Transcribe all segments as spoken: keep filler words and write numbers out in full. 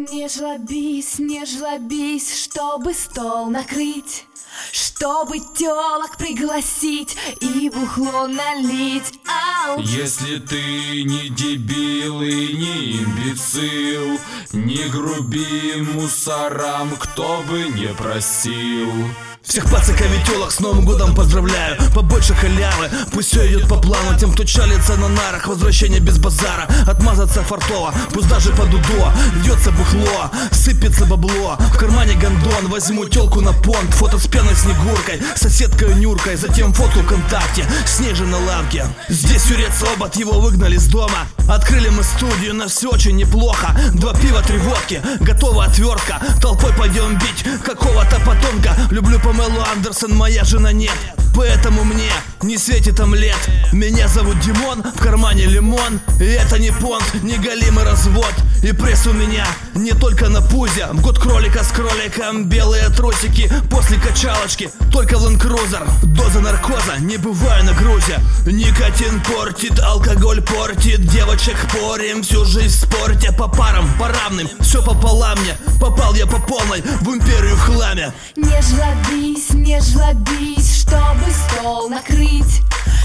Не жлобись, не жлобись, чтобы стол накрыть, чтобы телок пригласить и бухло налить. Ау! Если ты не дебил и не имбецил, не груби мусорам, кто бы не просил. Всех пацаков и телок с Новым годом поздравляю. Побольше халявы, пусть все идет по плану. Тем, кто чалится на нарах, возвращение без базара. Отмазаться фартово, пусть даже под удо. Льется бухло, сыпется бабло. В кармане гондон, возьму телку на понт. Фото с пьяной снегуркой, соседкой Нюркой. Затем фотку ВКонтакте, с ней же на лавке. Здесь юрец робот, его выгнали с дома. Открыли мы студию, на все очень неплохо. Два пива, три водки, готова отвертка. Толпой пойдем бить какого-то подонка. Люблю Памелу Андерсон, моя жена нет, поэтому мне не светит омлет. Меня зовут Димон, в кармане лимон. И это не понт, не голимый развод. И пресс у меня не только на пузе. В год кролика с кроликом, белые трусики после качалочки, только в Land Cruiser. Доза наркоза, не бываю на грузе. Никотин портит, алкоголь портит. Девочек порим, всю жизнь в спорте. По парам, по равным, все пополам мне. Попал я по полной в империю в хламе. Не жлобись, не жлобись, чтобы стол накрыть,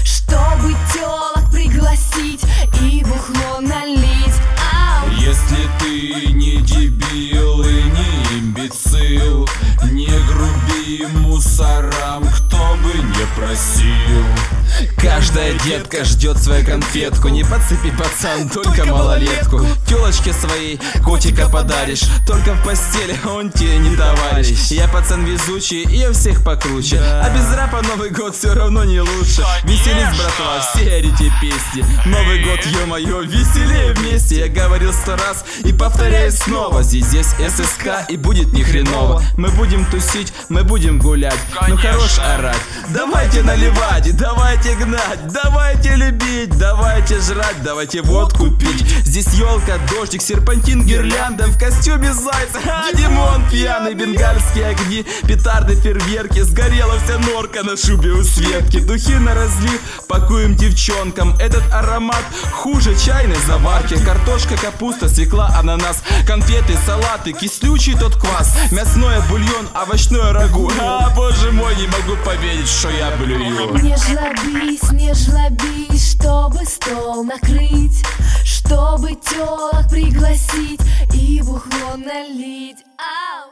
чтобы телок пригласить и бухло налить. Ау! Если ты не дебил и не имбецил, не груби мусорам, кто бы не просил. Каждая детка ждет свою конфетку. Не подцепи, пацан, только малолетку. Телочке своей котика подаришь, только в постели он тебе не товарищ. Я пацан везучий, и я всех покруче, а без рэпа Новый год все равно не лучше. Веселись, братва, все орите песни. Новый год, ё-моё, веселее вместе. Я говорил сто раз и повторяю снова. Здесь, здесь эс эс ка и будет ни хреново. Мы будем тусить, мы будем гулять, ну хорош орать. Давайте наливать, давайте гнать, давайте любить, давайте жрать, давайте водку пить. Здесь елка, дождик, серпантин, гирлянда, в костюме зайца, а Димон пьяный, бенгальские огни, петарды, фейерверки. Сгорела вся норка на шубе у Светки. Духи на разлив, пакуем девчонкам. Этот аромат хуже чайной заварки. Картошка, капуста, свекла, ананас, конфеты, салаты, кислючий тот квас, мясное, бульон, овощное рагу. А, боже мой, не могу поверить, что я блюю. Не жлобись, не жлобись, чтобы стол накрыть, чтобы телок пригласить и бухло налить. Ау!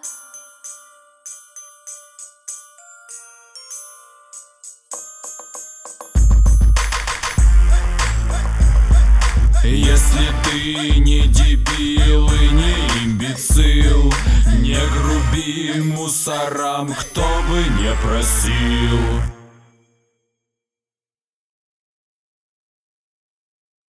Если ты не дебил и не имбецил, не груби мусорам, кто бы не просил.